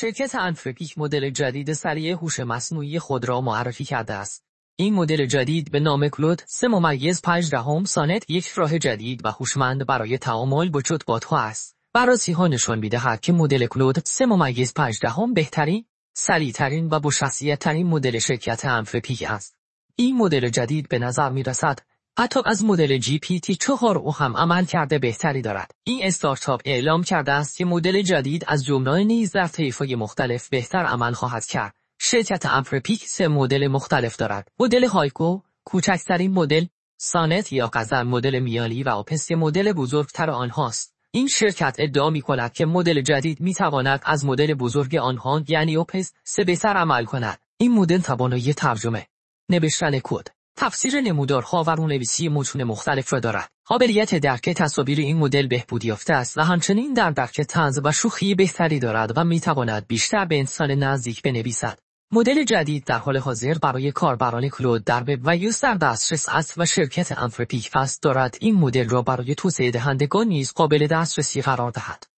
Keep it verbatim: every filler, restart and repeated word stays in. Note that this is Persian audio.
شرکت انتروپیک مدل جدید سریع هوش مصنوعی خود را معرفی کرده است. این مدل جدید به نام کلود سه ممیز پنج دهم سانت یک راه جدید و هوشمند برای تعامل با چت‌بات‌ها است. بررسی‌ها نشان می‌دهد که مدل کلود سه ممیز پنج دهم بهترین، سریع‌ترین و با شخصیت‌ترین مدل شرکت انتروپیک است. این مدل جدید به نظر می‌رسد حتی از مدل جی پی تی چهار او هم عمل کرده بهتری دارد. این استارتاپ اعلام کرده است که مدل جدید از جمله نیز در طیف‌های مختلف بهتر عمل خواهد کرد. شرکت انتروپیک سه مدل مختلف دارد. مدل هایکو، کوچکترین مدل، سانت یا غزل مدل میانی و آپس مدل بزرگتر آنهاست. این شرکت ادعا می‌کند که مدل جدید می‌تواند از مدل بزرگ آنها یعنی آپس سه بهتر عمل کند. این مدل توانایی ترجمه، نوشتن کد، تفسیر نمودارها و رونویسی متون مختلف را دارد. قابلیت درک تصاویر این مدل بهبود یافته است و همچنین در درک طنز و شوخی بهتری دارد و می‌تواند بیشتر به انسان نزدیک بنویسد. مدل جدید در حال حاضر برای کاربران کلود در وب و یوز در دسترس است و شرکت انتروپیک قصد دارد این مدل را برای توسعه دهندگان نیز قابل دسترسی قرار دهد.